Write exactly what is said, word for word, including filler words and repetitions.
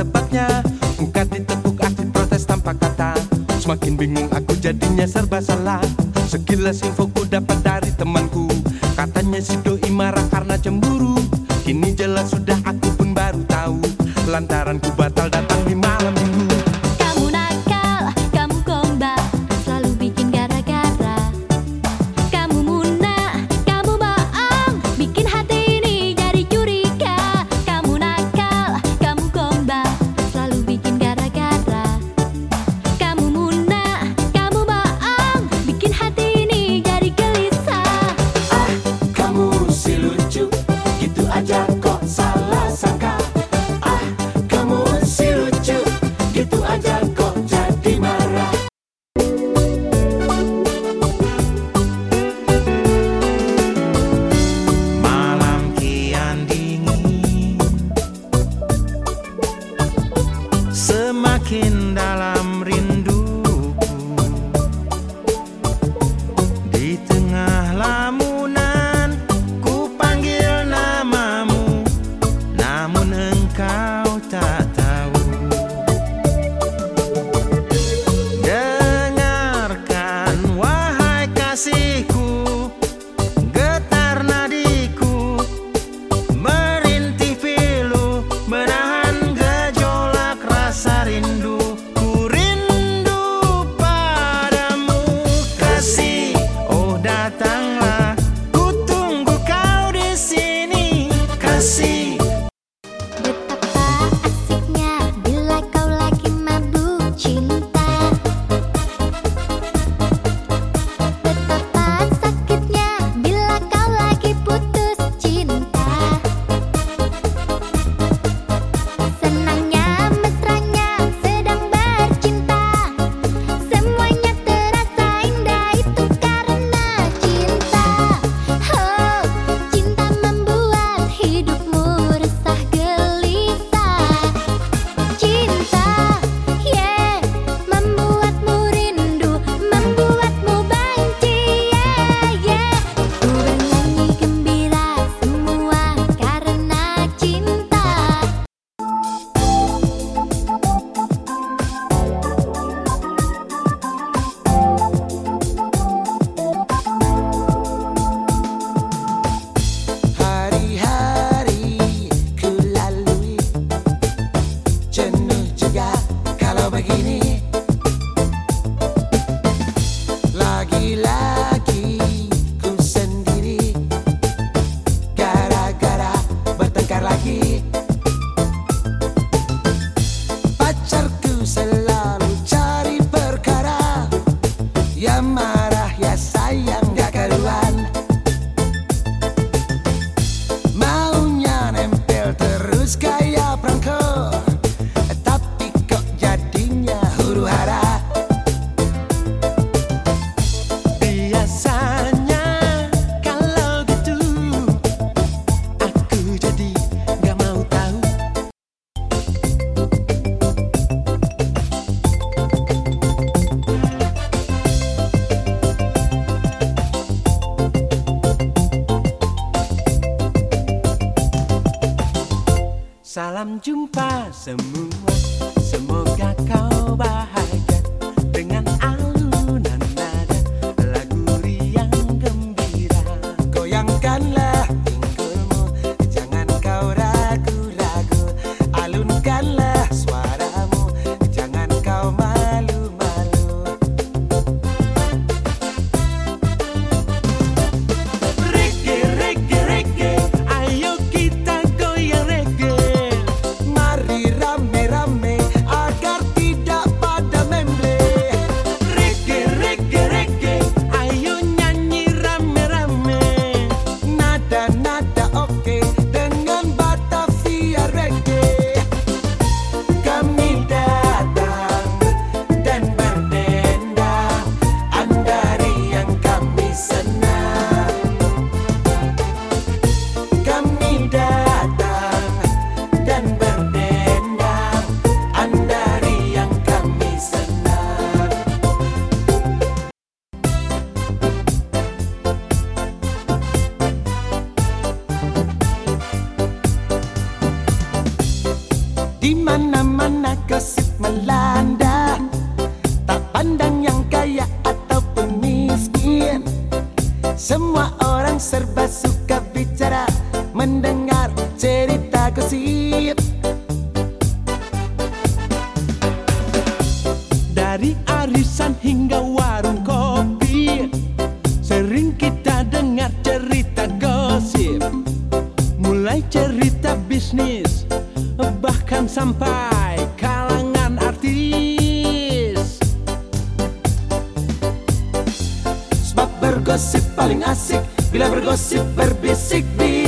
sebabnya. Muka ditekuk aksi protes tanpa kata. Semakin bingung aku jadinya serba salah. Sekilas infoku dapat dari temanku, katanya si doi marah karena cemburu. Kini jelas sudah aku pun baru tahu, lantaran ku batal datang di malam minggu. Kamu nakal, kamu gombal, selalu bikin gara-gara. Kamu muna, kamu bohong, bikin hati ini jadi curiga. Kamu nakal, kamu gombal, selalu bikin gara-gara. Kamu muna, kamu bohong, bikin hati ini jadi gelisah. Ah, kamu si lucu, gitu aja kok salah sangka. Ah, kamu si lucu, gitu aja kok jadi marah. Malam kian dingin, semakin dalam rinduku. Di tengah lamunan ku panggil namamu, namun engkau tak tahu. Dengarkan wahai kasihku, getar nadiku, merintih pilu, menahan gejolak rasa rindu. Ku rindu padamu kasih, oh datanglah, ku tunggu kau di sini kasih. Betapa asiknya bila kau lagi mabuk cinta. Betapa sakitnya bila kau lagi putus cinta. Senangnya, mesranya sedang bercinta. Semuanya terasa indah, itu karena cinta. Oh, cinta membuat hidupmu resah gelisah. Cinta, yeah, membuatmu rindu, membuatmu benci, yeah, yeah. Ku bernyanyi gembira semua karena cinta. Hari-hari ku lalui, jenuh juga kalau begini. Lagi-lagi ku sendiri, gara-gara bertengkar lagi. Pacarku selalu cari perkara, ya marah ya sayang gak karuan. Maunya nempel terus kayak perangko, tapi kok jadinya huru hara. Biasanya kalau gitu aku jadi gak mau tahu. Salam jumpa semua, semoga kau bahagia dengan alunan nada lagu riang gembira. Goyangkanlah pinggulmu, jangan kau ragu-ragu. Alunkanlah suaramu, jangan kau malu-malu. Reggae, reggae, reggae, ayo kita goyang reggae. Mari rame Semua orang serba suka bicara, mendengar cerita gosip. Dari arisan hingga warung kopi, sering kita dengar cerita gosip. Mulai cerita bisnis, bahkan sampai kalangan artis. Sebab bergosip paling asik, bila bergosip berbisik-bisik.